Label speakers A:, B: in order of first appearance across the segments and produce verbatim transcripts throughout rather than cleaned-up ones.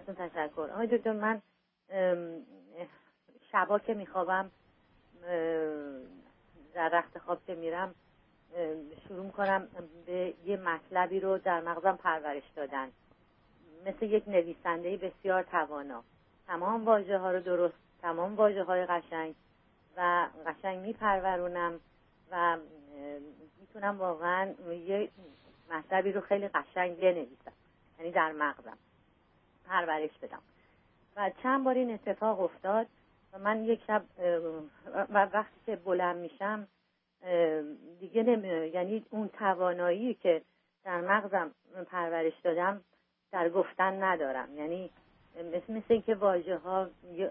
A: تشکر. آقای دکتر، من شبا که میخوابم در رخت خواب که میرم شروع کنم به یه مطلبی رو در مغزم پرورش دادن، مثل یک نویسنده بسیار توانا. تمام واژه ها رو درست، تمام واژه های قشنگ و قشنگ میپرورونم و میتونم واقعا یه مطلبی رو خیلی قشنگ بنویسم، یعنی در مغزم پرورش بدم. و چند بار این اتفاق افتاد و من یک شب و وقتی که بلند میشم دیگه نمی... یعنی اون توانایی که در مغزم پرورش دادم در گفتن ندارم، یعنی مثل مثل اینکه واژه ها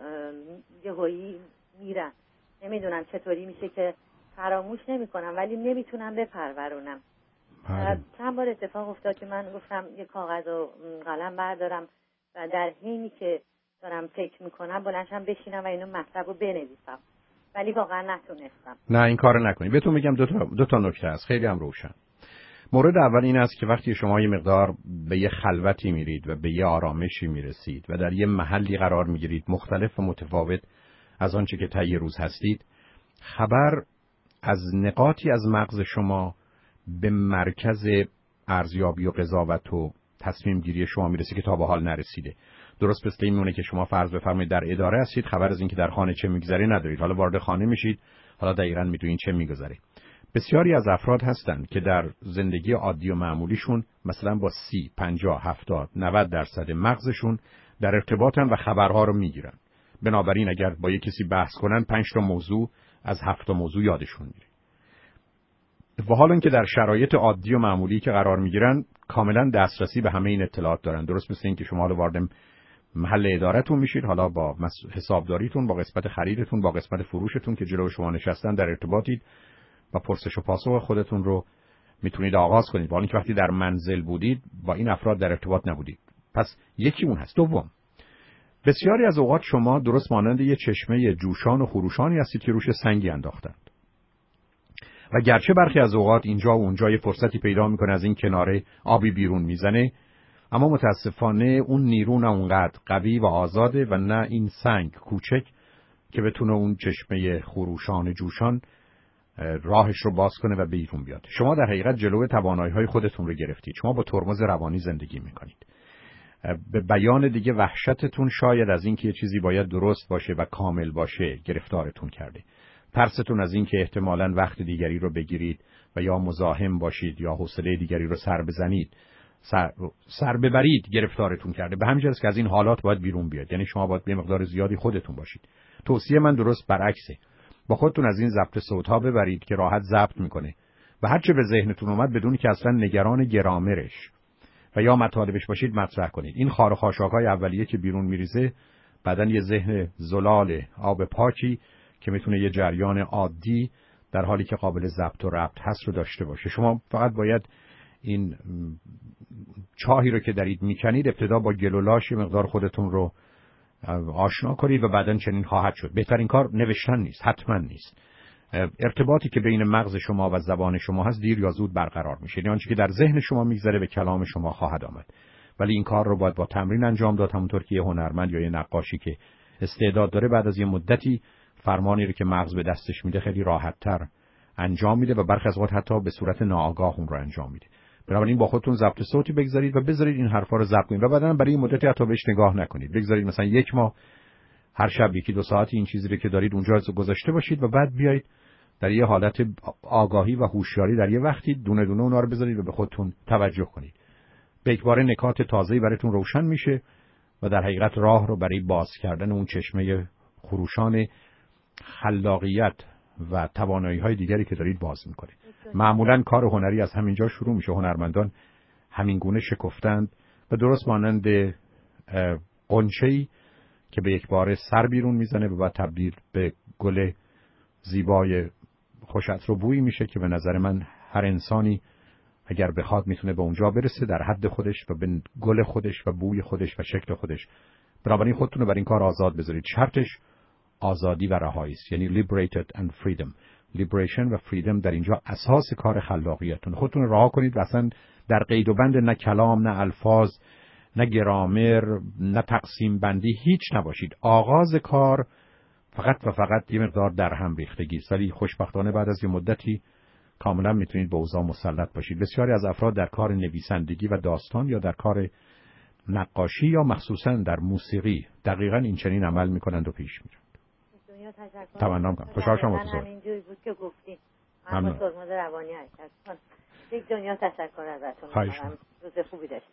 A: یهویی میرن، نمیدونم چطوری میشه که فراموش نمی کنم ولی نمیتونم بپرورونم. چند بار اتفاق افتاد که من گفتم یه کاغذ و قلم بردارم و در حینی که دارم فکر میکنم بلندشم بشینم و اینو مطلب رو بنویسم، ولی واقعا نتونستم.
B: نه این کارو نکنید. بهتون میگم دو تا دو تا نکته است خیلی هم روشن. مورد اول این است که وقتی شما یه مقدار به یه خلوتی میرید و به یه آرامشی میرسید و در یه محلی قرار میگیرید مختلف و متفاوت از آنچه که طی روز هستید، خبر از نقاطی از مغز شما به مرکز ارزیابی و قضاوت و تصمیم گیری شما میرسه که تا به حال نرسیده. درست مثل این میمونه که شما فرض بفرمایید در اداره هستید، خبر از اینکه در خانه چه میگذره ندارید، حالا وارد خانه میشید، حالا دقیقاً میدونید چه میگذره. بسیاری از افراد هستند که در زندگی عادی و معمولیشون مثلا با سی، پنجاه، هفتاد، نود درصد مغزشون در ارتباطن و خبرها رو میگیرن. بنابراین اگر با یک کسی بحث کنن پنج تا موضوع از هفت تا موضوع یادشون میره. و حالا اینکه در شرایط عادی و معمولی که قرار میگیرن کاملا دسترسی به همه این اطلاعات دارن. درست مثل اینکه شما حالا وارد محل ادارتون میشید، حالا با حسابداریتون، با قسمت خریدتون، با قسمت فروشتون که جلوی شما نشستن در ارتباطید و پرسش و پاسخ خودتون رو میتونید آغاز کنید، با اینکه وقتی در منزل بودید با این افراد در ارتباط نبودید. پس یکی اون هست. دوم، بسیاری از اوقات شما درست مانند یه چشمه جوشان و خروشانی هستید که روش سنگی انداختند و گرچه برخی از اوقات اینجا و اونجا یه فرصتی پیدا میکنه از این کناره آبی بیرون میزنه، اما متاسفانه اون نیرو نه اونقدر قوی و آزاده و نه این سنگ کوچک که بتونه اون چشمه خروشان جوشان راهش رو باز کنه و بیرون بیاد. شما در حقیقت جلوی توانایی‌های خودتون رو گرفتید. شما با ترمز روانی زندگی میکنید. به بیان دیگه وحشتتون شاید از اینکه یه چیزی باید درست باشه و کامل باشه گرفتارتون کرده. ترستون از اینکه احتمالاً وقت دیگری رو بگیرید و یا مزاحم باشید یا حوصله دیگری رو سر بزنید، سر, سر ببرید گرفتارتون کرده. به همین جهت که از این حالات باید بیرون بیاد. یعنی شما باید به مقدار زیادی خودتون باشید. توصیه من درست برعکسه. با خودتون از این ضبط صوت‌ها ببرید که راحت ضبط میکنه و هر چه به ذهنتون اومد بدون که اصلا نگران گرامرش و یا مطالبش باشید مطرح کنید. این خار و خاشاک‌های اولیه که بیرون میریزه بعدن یه ذهن زلال آب پاکی که میتونه یه جریان عادی در حالی که قابل ضبط و ربط هست رو داشته باشه. شما فقط باید این چاهی رو که دارید میکنید ابتدا با گلولاش مقدار خودتون رو آشنا کنید و بعدن چنین خواهد شد. بهترین کار نوشتن نیست، حتما نیست. ارتباطی که بین مغز شما و زبان شما هست دیر یا زود برقرار میشه. یعنی آنچه که در ذهن شما میگذره به کلام شما خواهد آمد. ولی این کار رو باید با تمرین انجام داد، همونطور که یه هنرمند یا یه نقاشی که استعداد داره بعد از یه مدتی فرمانی رو که مغز به دستش میده خیلی راحت‌تر انجام میده و برخی از اوقات حتی به صورت ناآگاه اون رو انجام میده. بنابراین با خودتون ضبط صوتی بگذارید و بذارید این حرفا رو ضبط کنید و بعداً برای این مدتی حتی بهش نگاه نکنید. بگذارید مثلا یک ماه هر شب یکی دو ساعتی این چیزی رو که دارید اونجا گذاشته باشید و بعد بیایید در یه حالت آگاهی و هوشیاری در یه وقتی دونه دونه اونها رو بذارید و به خودتون توجه کنید. به یکباره نکات تازه‌ای براتون روشن میشه و در حقیقت راه رو برای باز کردن اون چشمه خروشان خلاقیت و توانایی‌های دیگری که دارید باز می‌کنید. معمولاً کار هنری از همینجا شروع میشه. هنرمندان همین گونه شکفتند و درست مانند قنچه‌ای که به یک باره سر بیرون میزنه و بعد تبدیل به گل زیبای خوش‌عطر و بویی میشه که به نظر من هر انسانی اگر بخواد میتونه به اونجا برسه در حد خودش و به گل خودش و بوی خودش و شکل خودش. بنابراین خودتون رو بر این کار آزاد بذارید. شرطش آزادی و رهایی است، یعنی liberated and freedom. liberation و freedom در اینجا اساس کار خلاقیتون. خودتون رها کنید و اصلا در قید و بند نه کلام، نه الفاظ، نه گرامر، نه تقسیم بندی، هیچ نباشید. آغاز کار فقط و فقط یه مقدار در هم ریختگی است، ولی خوشبختانه بعد از یه مدتی کاملا میتونید به اوضاع مسلط باشید. بسیاری از افراد در کار نویسندگی و داستان یا در کار نقاشی یا مخصوصا در موسیقی دقیقاً این چنین عمل میکنند و پیش میرند.
A: دنیا تشکر.
B: تمام کنم. خوشحال شدم.
A: همینجوری بود که گفتین. من با ترمز روانی حرکت کنم. یک دنیا تشکر ازتون. روز خوبی داشته